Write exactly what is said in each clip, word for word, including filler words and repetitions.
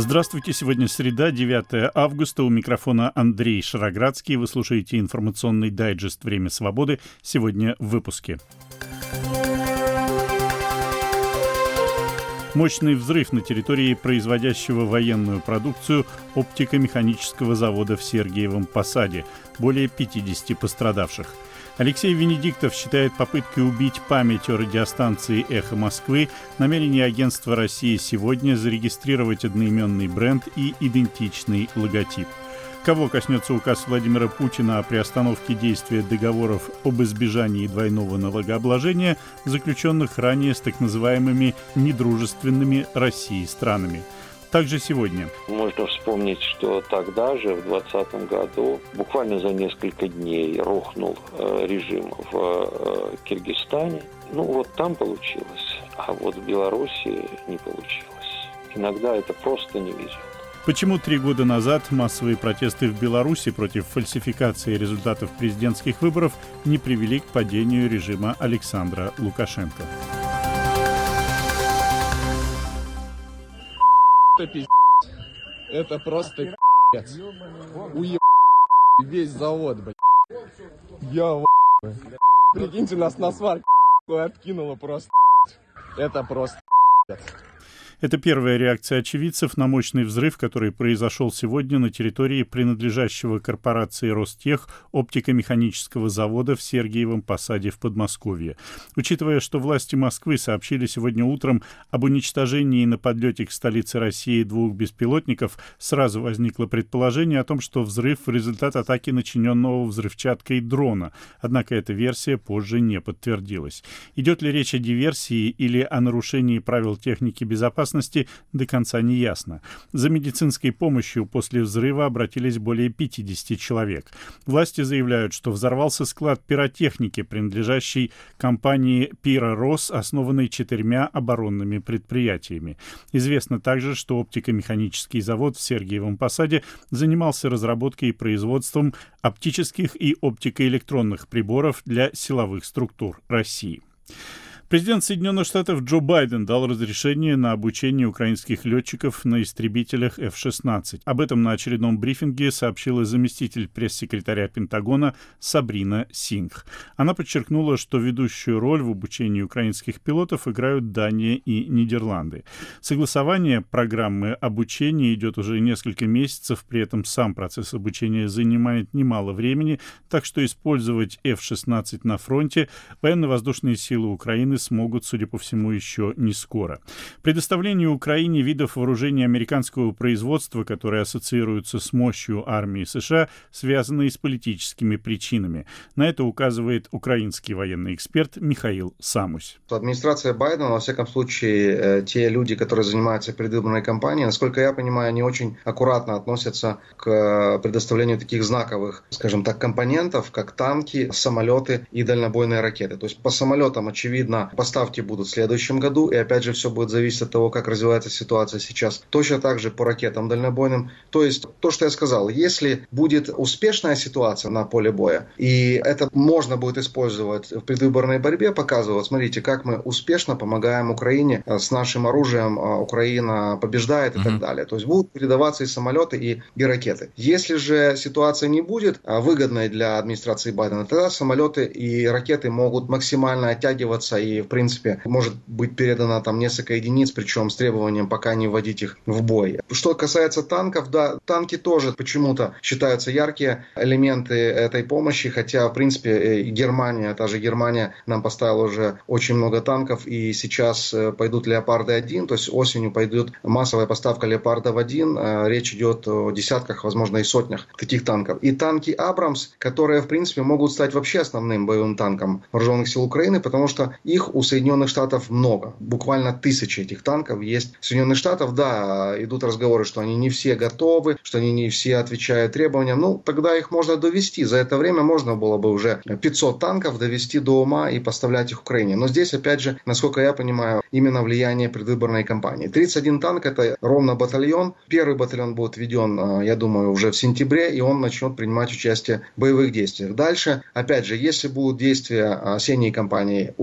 Здравствуйте, сегодня среда, девятое августа, у микрофона Андрей Шароградский. Вы слушаете информационный дайджест «Время свободы». Сегодня в выпуске. Мощный взрыв на территории производящего военную продукцию оптико-механического завода в Сергиевом Посаде. Более пятидесяти пострадавших. Алексей Венедиктов считает попыткой убить память о радиостанции «Эхо Москвы» намерение агентства «Россия сегодня» зарегистрировать одноименный бренд и идентичный логотип. Кого коснется указ Владимира Путина о приостановке действия договоров об избежании двойного налогообложения, заключенных ранее с так называемыми недружественными России странами? Также сегодня. Можно вспомнить, что тогда же, в двадцатом году, буквально за несколько дней рухнул э, режим в э, Киргизстане. Ну вот там получилось, а вот в Беларуси не получилось. Иногда это просто не везет. Почему три года назад массовые протесты в Беларуси против фальсификации результатов президентских выборов не привели к падению режима Александра Лукашенко? Это пиздец. Это просто пиздец. Уеб... Весь завод, блядь. Я в... Прикиньте, нас на сварке откинуло просто. Это просто пиздец. Это первая реакция очевидцев на мощный взрыв, который произошел сегодня на территории принадлежащего корпорации «Ростех» оптико-механического завода в Сергиевом Посаде в Подмосковье. Учитывая, что власти Москвы сообщили сегодня утром об уничтожении на подлете к столице России двух беспилотников, сразу возникло предположение о том, что взрыв — результат атаки начиненного взрывчаткой дрона. Однако эта версия позже не подтвердилась. Идет ли речь о диверсии или о нарушении правил техники безопасности, до конца не ясно. За медицинской помощью после взрыва обратились более пятидесяти человек. Власти заявляют, что взорвался склад пиротехники, принадлежащий компании «Пиророс», основанной четырьмя оборонными предприятиями. Известно также, что оптико-механический завод в Сергиевом Посаде занимался разработкой и производством оптических и оптикоэлектронных приборов для силовых структур России. Президент Соединенных Штатов Джо Байден дал разрешение на обучение украинских летчиков на истребителях эф шестнадцать. Об этом на очередном брифинге сообщила заместитель пресс-секретаря Пентагона Сабрина Сингх. Она подчеркнула, что ведущую роль в обучении украинских пилотов играют Дания и Нидерланды. Согласование программы обучения идет уже несколько месяцев, при этом сам процесс обучения занимает немало времени, так что использовать эф шестнадцать на фронте военно-воздушные силы Украины смогут, судя по всему, еще не скоро. Предоставление Украине видов вооружений американского производства, которые ассоциируются с мощью армии США, связано и с политическими причинами. На это указывает украинский военный эксперт Михаил Самусь. Администрация Байдена, во всяком случае, те люди, которые занимаются предвыборной кампанией, насколько я понимаю, они очень аккуратно относятся к предоставлению таких знаковых, скажем так, компонентов, как танки, самолеты и дальнобойные ракеты. То есть по самолетам, очевидно, поставки будут в следующем году, и опять же все будет зависеть от того, как развивается ситуация сейчас. Точно так же по ракетам дальнобойным. То есть то, что я сказал, если будет успешная ситуация на поле боя, и это можно будет использовать в предвыборной борьбе, показывать, смотрите, как мы успешно помогаем Украине с нашим оружием, Украина побеждает и mm-hmm. так далее. То есть будут передаваться и самолеты, и, и ракеты. Если же ситуация не будет выгодной для администрации Байдена, тогда самолеты и ракеты могут максимально оттягиваться, и в принципе может быть передано там несколько единиц, причем с требованием пока не вводить их в бой. Что касается танков, да, танки тоже почему-то считаются яркие элементы этой помощи, хотя в принципе Германия, та же Германия нам поставила уже очень много танков, и сейчас пойдут Леопарды один, то есть осенью пойдет массовая поставка Леопардов один, речь идет о десятках, возможно и сотнях таких танков. И танки Абрамс, которые в принципе могут стать вообще основным боевым танком вооруженных сил Украины, потому что их у Соединенных Штатов много. Буквально тысячи этих танков есть. В Соединенных Штатах, да, идут разговоры, что они не все готовы, что они не все отвечают требованиям. Ну, тогда их можно довести. За это время можно было бы уже пятьсот танков довести до ума и поставлять их Украине. Но здесь, опять же, насколько я понимаю, именно влияние предвыборной кампании. тридцать один танк — это ровно батальон. Первый батальон будет введен, я думаю, уже в сентябре, и он начнет принимать участие в боевых действиях. Дальше, опять же, если будут действия осенней кампании успешные,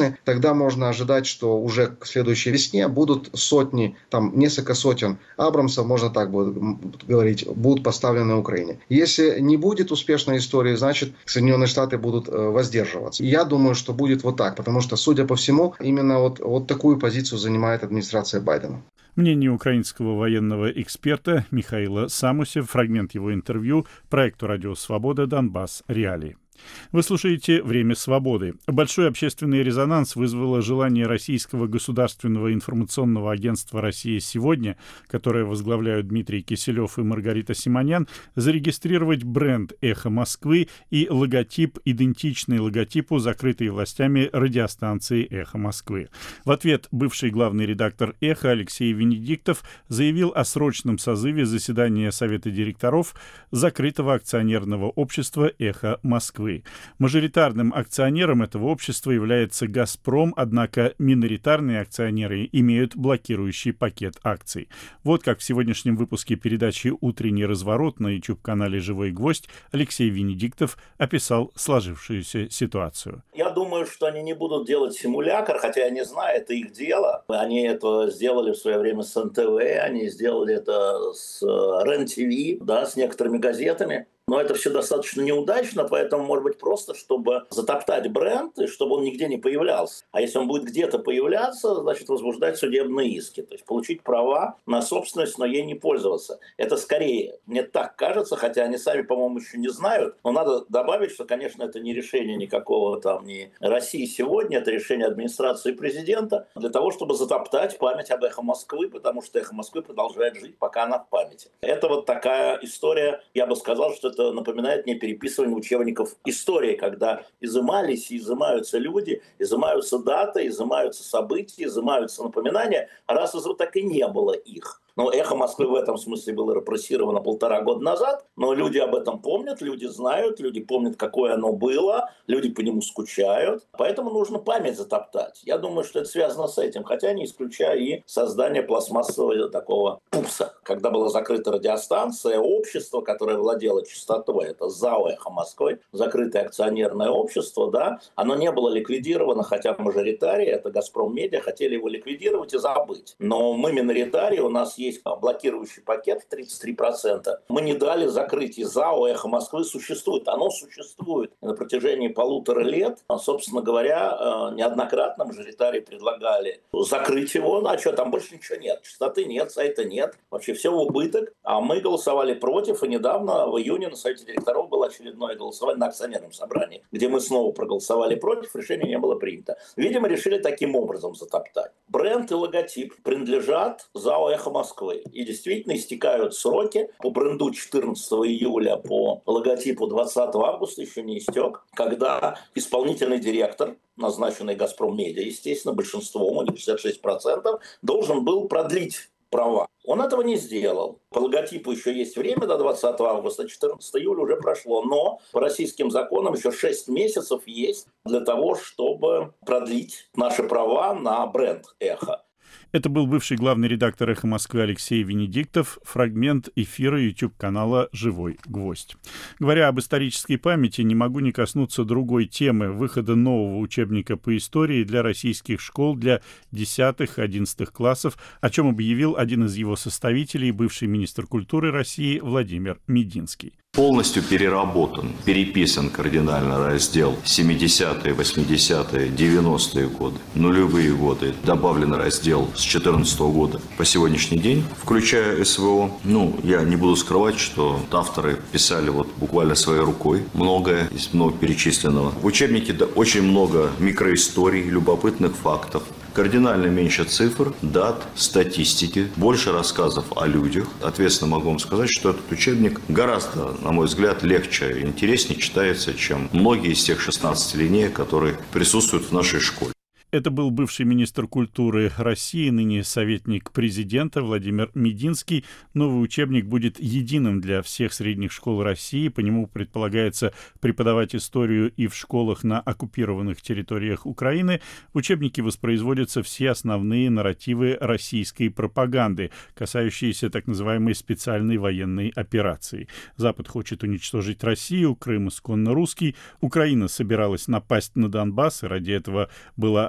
Украины, тогда можно ожидать, что уже к следующей весне будут сотни, там несколько сотен Абрамсов, можно так будет говорить, будут поставлены на Украине. Если не будет успешной истории, значит, Соединенные Штаты будут воздерживаться. И я думаю, что будет вот так, потому что, судя по всему, именно вот, вот такую позицию занимает администрация Байдена. Мнение украинского военного эксперта Михаила Самусев, фрагмент его интервью проекту «Радио Свобода. Донбасс. Реалии». Вы слушаете «Время свободы». Большой общественный резонанс вызвало желание российского государственного информационного агентства «Россия сегодня», которое возглавляют Дмитрий Киселев и Маргарита Симонян, зарегистрировать бренд «Эхо Москвы» и логотип, идентичный логотипу закрытой властями радиостанции «Эхо Москвы». В ответ бывший главный редактор «Эхо» Алексей Венедиктов заявил о срочном созыве заседания Совета директоров закрытого акционерного общества «Эхо Москвы». Мажоритарным акционером этого общества является «Газпром», однако миноритарные акционеры имеют блокирующий пакет акций. Вот как в сегодняшнем выпуске передачи «Утренний разворот» на YouTube-канале «Живой гвоздь» Алексей Венедиктов описал сложившуюся ситуацию. Я думаю, что они не будут делать симулятор, хотя я не знаю, это их дело. Они это сделали в свое время с эн тэ вэ, они сделали это с РЕН тэ вэ, да, с некоторыми газетами. Но это все достаточно неудачно, поэтому, может быть, просто, чтобы затоптать бренд, и чтобы он нигде не появлялся. А если он будет где-то появляться, значит, возбуждать судебные иски. То есть получить права на собственность, но ей не пользоваться. Это скорее, мне так кажется, хотя они сами, по-моему, еще не знают. Но надо добавить, что, конечно, это не решение никакого там ни России сегодня, это решение администрации президента для того, чтобы затоптать память об «Эхо Москвы», потому что «Эхо Москвы» продолжает жить, пока она в памяти. Это вот такая история, я бы сказал, что это напоминает мне переписывание учебников истории, когда изымались и изымаются люди, изымаются даты, изымаются события, изымаются напоминания, а раз из так и не было их. Но «Эхо Москвы» в этом смысле было репрессировано полтора года назад, но люди об этом помнят, люди знают, люди помнят, какое оно было, люди по нему скучают. Поэтому нужно память затоптать. Я думаю, что это связано с этим, хотя не исключая и создание пластмассового такого пупса. Когда была закрыта радиостанция, общество, которое владело частотой, это ЗАО «Эхо Москвы», закрытое акционерное общество, да, оно не было ликвидировано, хотя мажоритарии, это «Газпром Медиа», хотели его ликвидировать и забыть. Но мы миноритарии, у нас есть есть блокирующий пакет тридцать три процента. Мы не дали закрыть, и ЗАО «Эхо Москвы» существует. Оно существует на протяжении полутора лет. Собственно говоря, неоднократно мажоритарии предлагали закрыть его. Ну, а что, там больше ничего нет. Частоты нет, сайта нет. Вообще все в убыток. А мы голосовали против. И недавно, в июне, на Совете директоров было очередное голосование на акционерном собрании, где мы снова проголосовали против. Решение не было принято. Видимо, решили таким образом затоптать. Бренд и логотип принадлежат ЗАО «Эхо Москвы». И действительно истекают сроки. По бренду четырнадцатого июля, по логотипу двадцатого августа еще не истек, когда исполнительный директор, назначенный «Газпром Медиа», естественно, большинством, у них шестьдесят шесть процентов, должен был продлить права. Он этого не сделал. По логотипу еще есть время до двадцатого августа, четырнадцатого июля уже прошло. Но по российским законам еще шесть месяцев есть для того, чтобы продлить наши права на бренд «Эхо». Это был бывший главный редактор «Эхо Москвы» Алексей Венедиктов, фрагмент эфира YouTube-канала «Живой гвоздь». Говоря об исторической памяти, не могу не коснуться другой темы – выхода нового учебника по истории для российских школ для десятых-одиннадцатых классов, о чем объявил один из его составителей, бывший министр культуры России Владимир Мединский. Полностью переработан, переписан кардинально раздел семидесятые, восьмидесятые, девяностые годы, нулевые годы. Добавлен раздел с две тысячи четырнадцатого года по сегодняшний день, включая эс вэ о. Ну, я не буду скрывать, что авторы писали вот буквально своей рукой многое из много перечисленного. В учебнике да, очень много микроисторий, любопытных фактов. Кардинально меньше цифр, дат, статистики, больше рассказов о людях. Ответственно могу вам сказать, что этот учебник гораздо, на мой взгляд, легче и интереснее читается, чем многие из тех шестнадцати линеек, которые присутствуют в нашей школе. Это был бывший министр культуры России, ныне советник президента Владимир Мединский. Новый учебник будет единым для всех средних школ России. По нему предполагается преподавать историю и в школах на оккупированных территориях Украины. В учебнике воспроизводятся все основные нарративы российской пропаганды, касающиеся так называемой специальной военной операции. Запад хочет уничтожить Россию, Крым исконно русский, Украина собиралась напасть на Донбасс, и ради этого была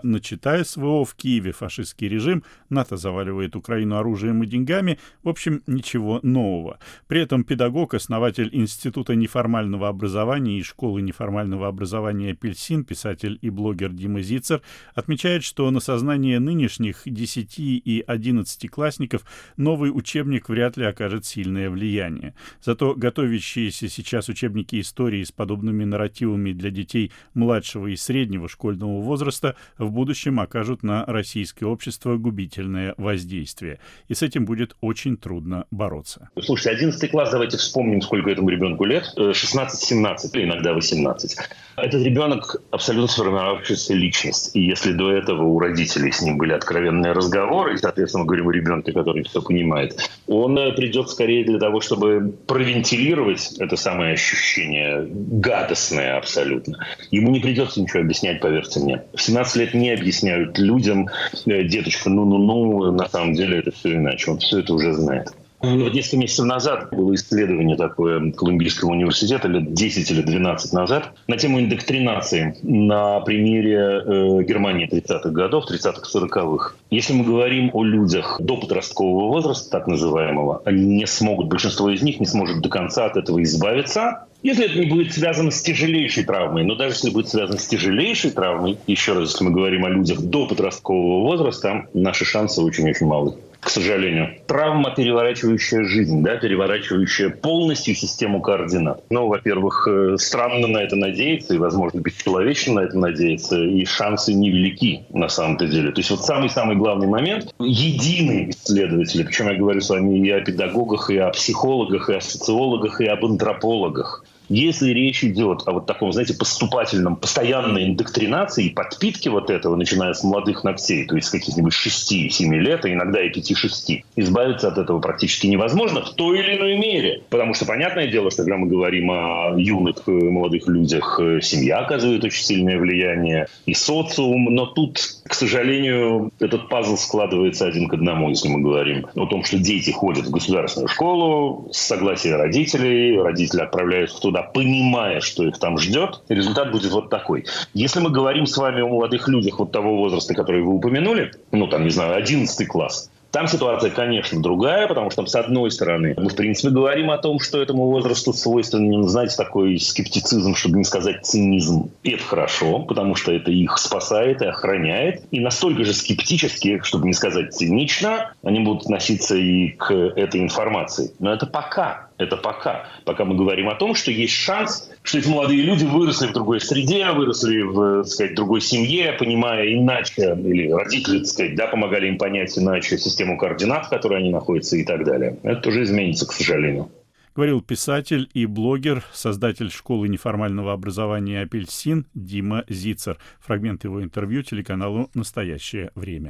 начата СВО в Киеве фашистский режим, НАТО заваливает Украину оружием и деньгами, в общем, ничего нового. При этом педагог, основатель Института неформального образования и школы неформального образования «Апельсин», писатель и блогер Дима Зицер, отмечает, что на сознание нынешних десяти- и одиннадцатиклассников новый учебник вряд ли окажет сильное влияние. Зато готовящиеся сейчас учебники истории с подобными нарративами для детей младшего и среднего школьного возраста в будущем окажут на российское общество губительное воздействие. И с этим будет очень трудно бороться. Слушайте, одиннадцатый класс, давайте вспомним, сколько этому ребенку лет. шестнадцать-семнадцать, или иногда восемнадцать. Этот ребенок абсолютно сформировавшаяся личность. И если до этого у родителей с ним были откровенные разговоры, и, соответственно, мы говорим о ребенке, который все понимает, он придет скорее для того, чтобы провентилировать это самое ощущение, гадостное абсолютно. Ему не придется ничего объяснять, поверьте мне. В семнадцать лет не объясняют людям: деточка, ну-ну-ну, на самом деле это все иначе. Он все это уже знает. Вот несколько месяцев назад было исследование такое Колумбийского университета, лет десять или двенадцать назад, на тему индоктринации на примере э, Германии тридцатых годов, тридцатых-сороковых. Если мы говорим о людях до подросткового возраста, так называемого, они не смогут, большинство из них не сможет до конца от этого избавиться, если это не будет связано с тяжелейшей травмой. Но даже если будет связано с тяжелейшей травмой, еще раз, если мы говорим о людях до подросткового возраста, наши шансы очень-очень малы. К сожалению. Травма, переворачивающая жизнь, да, переворачивающая полностью систему координат. Ну, во-первых, странно на это надеяться, и, возможно, бесчеловечно на это надеяться, и шансы невелики на самом-то деле. То есть вот самый-самый главный момент — единые исследователи, причем я говорю с вами и о педагогах, и о психологах, и о социологах, и об антропологах. Если речь идет о вот таком, знаете, поступательном, постоянной индоктринации и подпитке вот этого, начиная с молодых ногтей, то есть с каких-нибудь шести-семи лет, а иногда и пяти-шести, избавиться от этого практически невозможно в той или иной мере. Потому что понятное дело, что когда мы говорим о юных молодых людях, семья оказывает очень сильное влияние, и социум, но тут, к сожалению, этот пазл складывается один к одному, если мы говорим о том, что дети ходят в государственную школу с согласия родителей, родители отправляются туда, понимая, что их там ждет, результат будет вот такой. Если мы говорим с вами о молодых людях вот того возраста, который вы упомянули, ну, там, не знаю, одиннадцатый класс, там ситуация, конечно, другая, потому что, с одной стороны, мы, в принципе, говорим о том, что этому возрасту свойственен, знаете, такой скептицизм, чтобы не сказать цинизм. И это хорошо, потому что это их спасает и охраняет. И настолько же скептически, чтобы не сказать цинично, они будут относиться и к этой информации. Но это пока. Это пока. Пока мы говорим о том, что есть шанс, что эти молодые люди выросли в другой среде, выросли в, так сказать, другой семье, понимая иначе, или родители, так сказать, да, помогали им понять иначе систему координат, в которой они находятся и так далее. Это тоже изменится, к сожалению. Говорил писатель и блогер, создатель школы неформального образования «Апельсин» Дима Зицер. Фрагмент его интервью телеканалу «Настоящее время».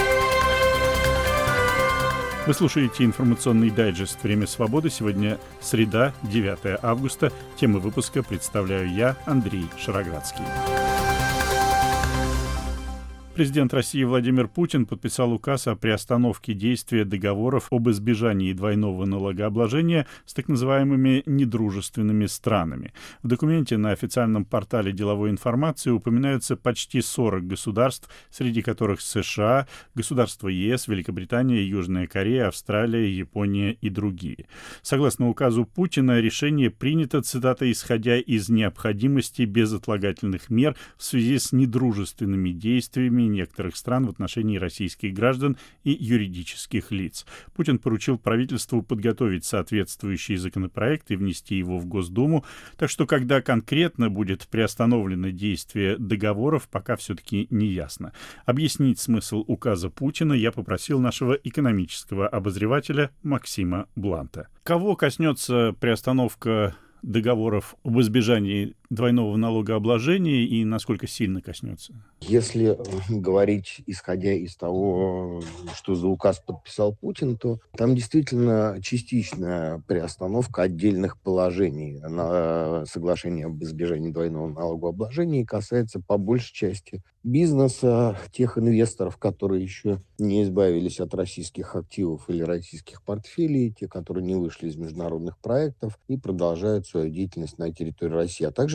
Вы слушаете информационный дайджест «Время свободы». Сегодня среда, девятое августа. Темы выпуска представляю я, Андрей Шароградский. Президент России Владимир Путин подписал указ о приостановке действия договоров об избежании двойного налогообложения с так называемыми недружественными странами. В документе на официальном портале деловой информации упоминаются почти сорок государств, среди которых США, государства ЕС, Великобритания, Южная Корея, Австралия, Япония и другие. Согласно указу Путина, решение принято, цитата, исходя из необходимости безотлагательных мер в связи с недружественными действиями некоторых стран в отношении российских граждан и юридических лиц. Путин поручил правительству подготовить соответствующий законопроект и внести его в Госдуму, так что когда конкретно будет приостановлено действие договоров, пока все-таки не ясно. Объяснить смысл указа Путина я попросил нашего экономического обозревателя Максима Бланта. Кого коснется приостановка договоров об избежании двойного налогообложения и насколько сильно коснется? Если говорить, исходя из того, что за указ подписал Путин, то там действительно частичная приостановка отдельных положений на соглашение об избежании двойного налогообложения касается по большей части бизнеса, тех инвесторов, которые еще не избавились от российских активов или российских портфелей, те, которые не вышли из международных проектов и продолжают свою деятельность на территории России, а также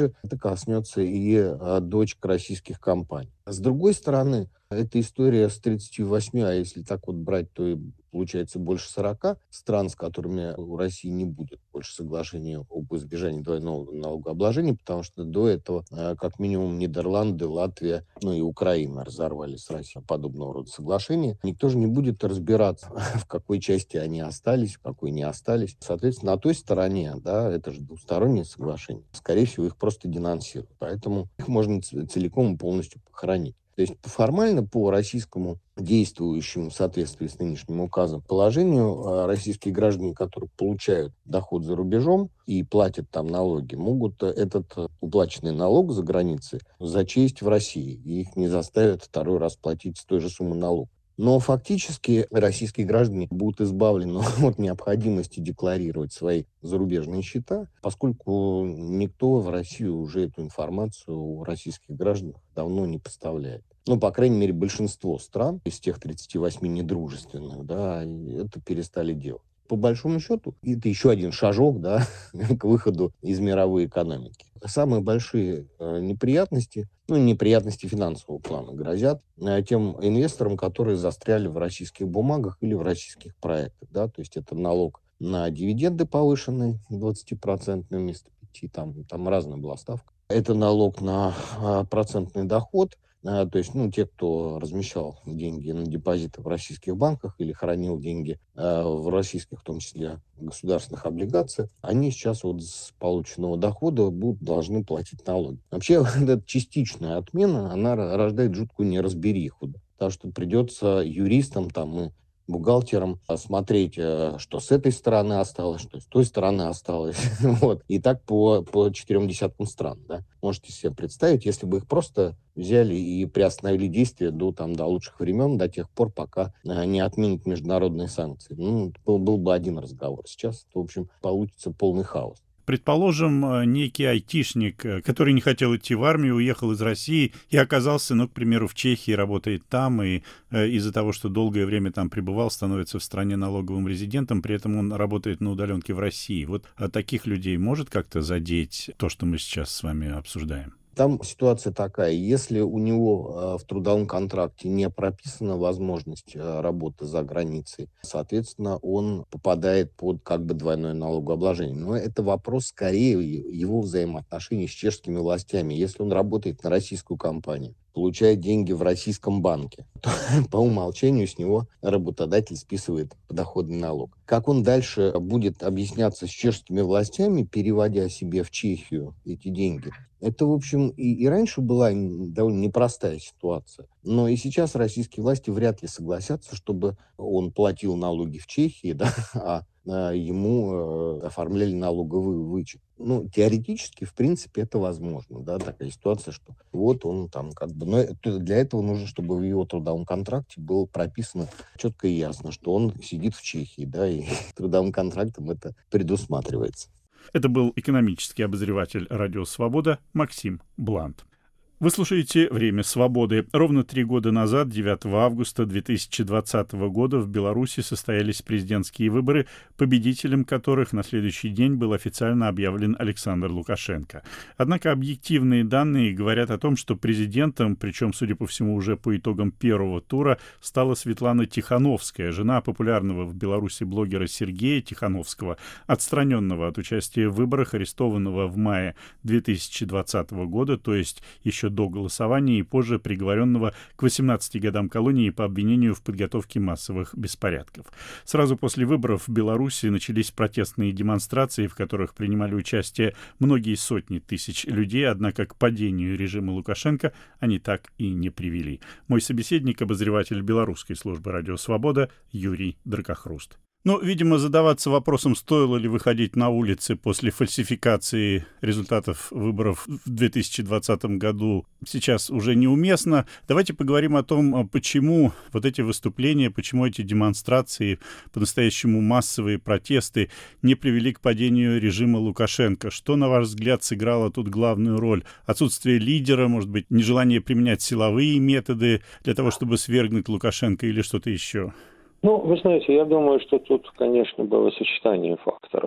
Также это коснется и а, дочек российских компаний. С другой стороны, эта история с тридцатью восьмью, а если так вот брать, то и получается больше сорока стран, с которыми у России не будет больше соглашения об избежании двойного налогообложения, потому что до этого как минимум Нидерланды, Латвия, ну и Украина разорвали с Россией подобного рода соглашения. Никто же не будет разбираться, в какой части они остались, в какой не остались. Соответственно, на той стороне, да, это же двустороннее соглашение, скорее всего, их просто денонсируют. Поэтому их можно целиком и полностью похоронить. То есть формально по российскому действующему в соответствии с нынешним указом положению российские граждане, которые получают доход за рубежом и платят там налоги, могут этот уплаченный налог за границей зачесть в России, и их не заставят второй раз платить с той же суммы налог. Но фактически российские граждане будут избавлены от необходимости декларировать свои зарубежные счета, поскольку никто в Россию уже эту информацию о российских гражданах давно не поставляет. Ну, по крайней мере, большинство стран из тех тридцати восьми недружественных, да, это перестали делать. По большому счету, это еще один шажок, да, к выходу из мировой экономики. Самые большие э, неприятности, ну, неприятности финансового плана грозят э, тем инвесторам, которые застряли в российских бумагах или в российских проектах, да, то есть это налог на дивиденды повышенный, двадцатипроцентный вместо пяти, там, там разная была ставка. Это налог на э, процентный доход. То есть, ну, те, кто размещал деньги на депозиты в российских банках или хранил деньги э, в российских, в том числе, государственных облигациях, они сейчас вот с полученного дохода будут должны платить налоги. Вообще, эта частичная отмена, она рождает жуткую неразбериху, потому что придется юристам там и бухгалтерам смотреть, что с этой стороны осталось, что с той стороны осталось. Вот. И так по, по четырем десяткам стран. Да? Можете себе представить, если бы их просто взяли и приостановили действия до, там, до лучших времен, до тех пор, пока не отменят международные санкции. Ну, был, был бы один разговор. Сейчас, в общем, получится полный хаос. Предположим, некий айтишник, который не хотел идти в армию, уехал из России и оказался, ну, к примеру, в Чехии, работает там, и э, из-за того, что долгое время там пребывал, становится в стране налоговым резидентом, при этом он работает на удаленке в России. Вот а таких людей может как-то задеть то, что мы сейчас с вами обсуждаем? Там ситуация такая, если у него в трудовом контракте не прописана возможность работы за границей, соответственно, он попадает под как бы двойное налогообложение. Но это вопрос скорее его взаимоотношений с чешскими властями. Если он работает на российскую компанию, получает деньги в российском банке, то по умолчанию с него работодатель списывает подоходный налог. Как он дальше будет объясняться с чешскими властями, переводя себе в Чехию эти деньги, это, в общем, и, и раньше была довольно непростая ситуация. Но и сейчас российские власти вряд ли согласятся, чтобы он платил налоги в Чехии, да, а, а ему э, оформляли налоговый вычет. Ну, теоретически, в принципе, это возможно, да, такая ситуация, что вот он там как бы... Но для этого нужно, чтобы в его трудовом контракте было прописано четко и ясно, что он сидит в Чехии, да, и трудовым контрактом это предусматривается. Это был экономический обозреватель «Радио Свобода» Максим Блант. Вы слушаете «Время свободы». Ровно три года назад, девятого августа две тысячи двадцатого года, в Беларуси состоялись президентские выборы, победителем которых на следующий день был официально объявлен Александр Лукашенко. Однако объективные данные говорят о том, что президентом, причем, судя по всему, уже по итогам первого тура, стала Светлана Тихановская, жена популярного в Беларуси блогера Сергея Тихановского, отстраненного от участия в выборах, арестованного в мае две тысячи двадцатого года, то есть еще до голосования и позже приговоренного к восемнадцати годам колонии по обвинению в подготовке массовых беспорядков. Сразу после выборов в Беларуси начались протестные демонстрации, в которых принимали участие многие сотни тысяч людей, однако к падению режима Лукашенко они так и не привели. Мой собеседник, обозреватель белорусской службы «Радио Свобода» Юрий Дракохруст. Ну, видимо, задаваться вопросом, стоило ли выходить на улицы после фальсификации результатов выборов в две тысячи двадцатом году, сейчас уже неуместно. Давайте поговорим о том, почему вот эти выступления, почему эти демонстрации, по-настоящему массовые протесты не привели к падению режима Лукашенко. Что, на ваш взгляд, сыграло тут главную роль? Отсутствие лидера, может быть, нежелание применять силовые методы для того, чтобы свергнуть Лукашенко, или что-то еще? Ну, вы знаете, я думаю, что тут, конечно, было сочетание факторов.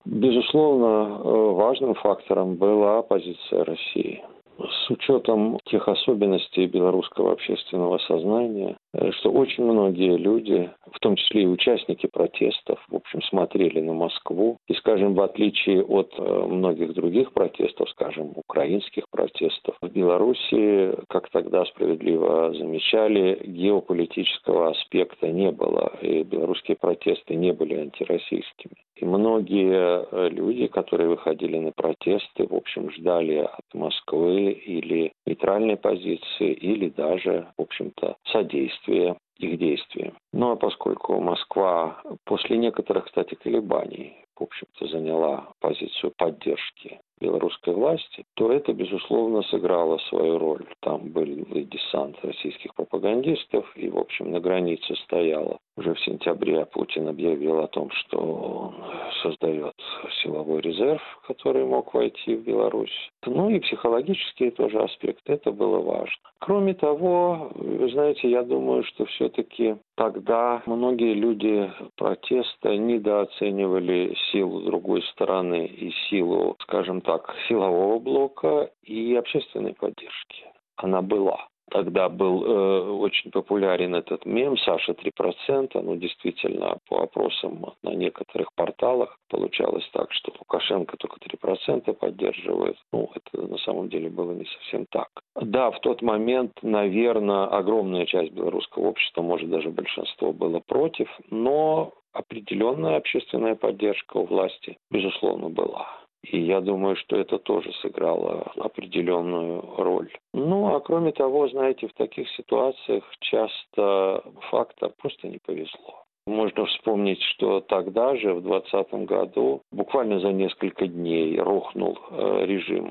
Безусловно, важным фактором была позиция России. С учетом тех особенностей белорусского общественного сознания, что очень многие люди, в том числе и участники протестов, в общем, смотрели на Москву. И, скажем, в отличие от многих других протестов, скажем, украинских протестов, в Беларуси, как тогда справедливо замечали, геополитического аспекта не было. И белорусские протесты не были антироссийскими. И многие люди, которые выходили на протесты, в общем, ждали от Москвы или нейтральной позиции, или даже, в общем-то, содействия их действиям. Ну а поскольку Москва после некоторых, кстати, колебаний, в общем-то, заняла позицию поддержки белорусской власти, то это, безусловно, сыграло свою роль. Там был и десант российских пропагандистов, и, в общем, на границе стояло. Уже в сентябре Путин объявил о том, что он создает силовой резерв, который мог войти в Беларусь. Ну и психологический тоже аспект, это было важно. Кроме того, вы знаете, я думаю, что все-таки тогда многие люди протеста недооценивали силу другой стороны и силу, скажем так, силового блока и общественной поддержки. Она была. Тогда был э, очень популярен этот мем «Саша три процента». Ну, действительно, по опросам на некоторых порталах получалось так, что Лукашенко только три процента поддерживает. Ну, это на самом деле было не совсем так. Да, в тот момент, наверное, огромная часть белорусского общества, может, даже большинство было против, но определенная общественная поддержка у власти, безусловно, была. И я думаю, что это тоже сыграло определенную роль. Ну, а кроме того, знаете, в таких ситуациях часто фактор просто не повезло. Можно вспомнить, что тогда же, в двадцатом году, буквально за несколько дней рухнул режим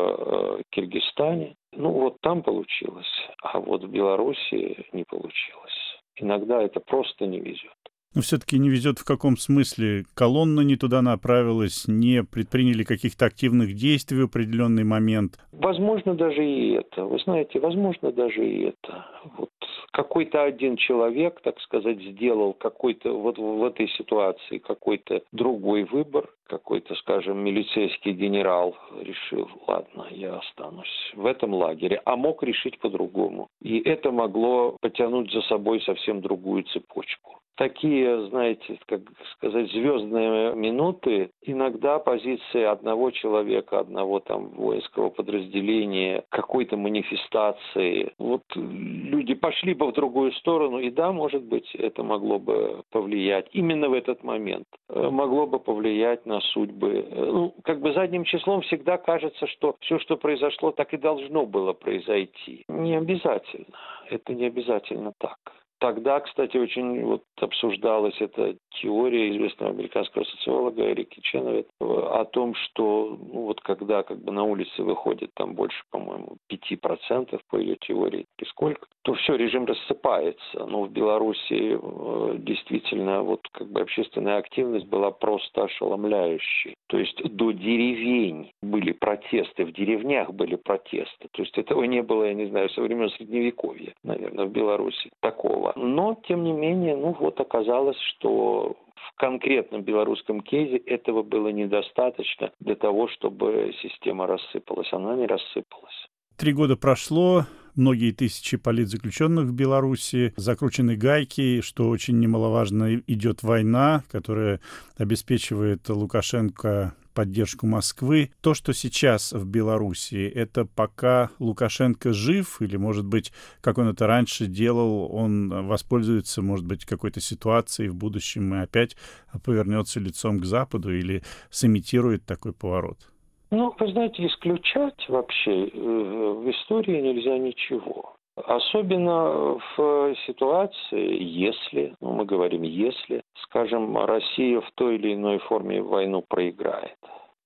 в Киргизстане. Ну, вот там получилось, а вот в Беларуси не получилось. Иногда это просто не везет. Но все-таки не везет в каком смысле? Колонна не туда направилась, не предприняли каких-то активных действий в определенный момент? Возможно, даже и это. Вы знаете, возможно, даже и это. Вот какой-то один человек, так сказать, сделал какой-то вот в этой ситуации какой-то другой выбор. Какой-то, скажем, милицейский генерал решил, ладно, я останусь в этом лагере, а мог решить по-другому. И это могло потянуть за собой совсем другую цепочку. Такие, знаете, как сказать, звездные минуты, иногда позиции одного человека, одного там воинского подразделения, какой-то манифестации, вот люди пошли бы в другую сторону, и да, может быть, это могло бы повлиять именно в этот момент, могло бы повлиять на судьбы. Ну, как бы задним числом всегда кажется, что все, что произошло, так и должно было произойти. Не обязательно. Это не обязательно так. Тогда, кстати, очень вот обсуждалась эта теория известного американского социолога Эрика Ченовит о том, что ну, вот когда как бы на улице выходит там больше, по-моему, пяти процентов по ее теории, и сколько, то все, режим рассыпается. Но в Беларуси э, действительно вот как бы общественная активность была просто ошеломляющей. То есть до деревень были протесты, в деревнях были протесты. То есть этого не было, я не знаю, со времен Средневековья, наверное, в Беларуси такого. Но, тем не менее, ну вот оказалось, что в конкретном белорусском кейсе этого было недостаточно для того, чтобы система рассыпалась. Она не рассыпалась. Три года прошло, многие тысячи политзаключенных в Беларуси, закручены гайки, что очень немаловажно, идет война, которая обеспечивает Лукашенко поддержку Москвы. То, что сейчас в Беларуси, это пока Лукашенко жив, или, может быть, как он это раньше делал, он воспользуется, может быть, какой-то ситуацией в будущем и опять повернется лицом к Западу или сымитирует такой поворот? Ну, вы знаете, исключать вообще в истории нельзя ничего. Особенно в ситуации, если, ну мы говорим если, скажем, Россия в той или иной форме войну проиграет.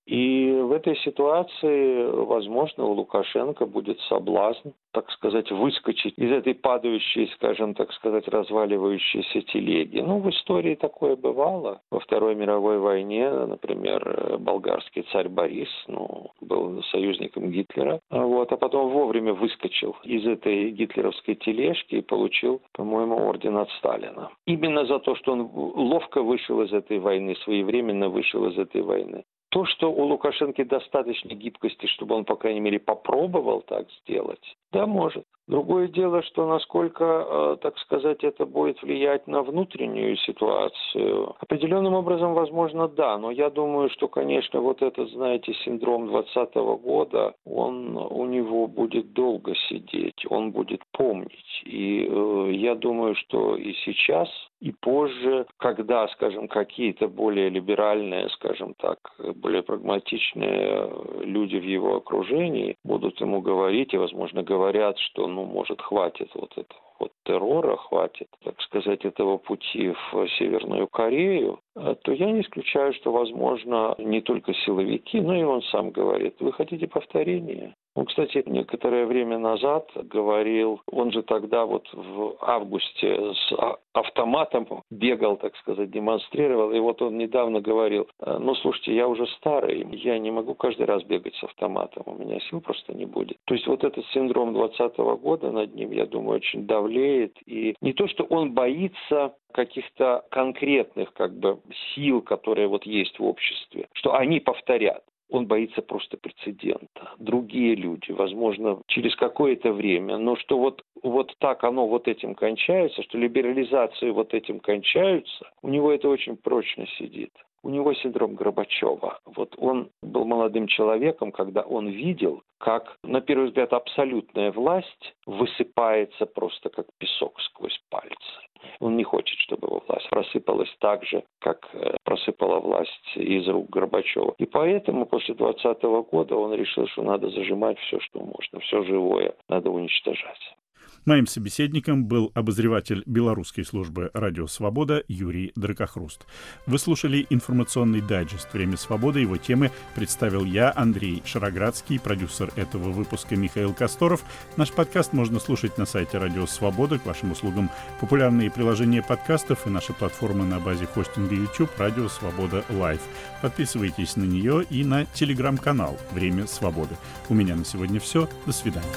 И в этой ситуации, возможно, у Лукашенко будет соблазн, так сказать, выскочить из этой падающей, скажем, так сказать, разваливающейся телеги. Ну, в истории такое бывало. Во Второй мировой войне, например, болгарский царь Борис, ну, был союзником Гитлера, вот, а потом вовремя выскочил из этой гитлеровской тележки и получил, по-моему, орден от Сталина. Именно за то, что он ловко вышел из этой войны, своевременно вышел из этой войны. То, что у Лукашенко достаточно гибкости, чтобы он, по крайней мере, попробовал так сделать, да, может. Другое дело, что насколько, так сказать, это будет влиять на внутреннюю ситуацию. Определенным образом, возможно, да. Но я думаю, что, конечно, вот этот, знаете, синдром двадцатого года, он у него будет долго сидеть, он будет помнить. И э, я думаю, что и сейчас, и позже, когда, скажем, какие-то более либеральные, скажем так, более прагматичные люди в его окружении будут ему говорить, и, возможно, говорят, что, ну, может, хватит вот этого вот террора, хватит, так сказать, этого пути в Северную Корею, то я не исключаю, что, возможно, не только силовики, но и он сам говорит, вы хотите повторения? Он, кстати, некоторое время назад говорил, он же тогда вот в августе с автоматом бегал, так сказать, демонстрировал, и вот он недавно говорил, ну, слушайте, я уже старый, я не могу каждый раз бегать с автоматом, у меня сил просто не будет. То есть вот этот синдром двадцатого года над ним, я думаю, очень давлеет, и не то, что он боится каких-то конкретных, как бы, сил, которые вот есть в обществе, что они повторят. Он боится просто прецедента. Другие люди, возможно, через какое-то время, но что вот, вот так оно вот этим кончается, что либерализации вот этим кончаются, у него это очень прочно сидит. У него синдром Горбачева. Вот он был молодым человеком, когда он видел, как, на первый взгляд, абсолютная власть высыпается просто как песок сквозь пальцы. Он не хочет, чтобы его власть просыпалась так же, как просыпала власть из рук Горбачева. И поэтому после двадцатого года он решил, что надо зажимать все, что можно, все живое надо уничтожать. Моим собеседником был обозреватель белорусской службы «Радио Свобода» Юрий Дракохруст. Вы слушали информационный дайджест «Время свободы». Его темы представил я, Андрей Шароградский, продюсер этого выпуска Михаил Косторов. Наш подкаст можно слушать на сайте «Радио Свобода». К вашим услугам популярные приложения подкастов и наши платформы на базе хостинга YouTube «Радио Свобода Лайв». Подписывайтесь на нее и на телеграм-канал «Время свободы». У меня на сегодня все. До свидания.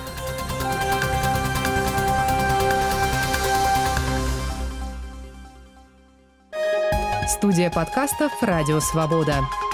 Студия подкастов «Радио Свобода».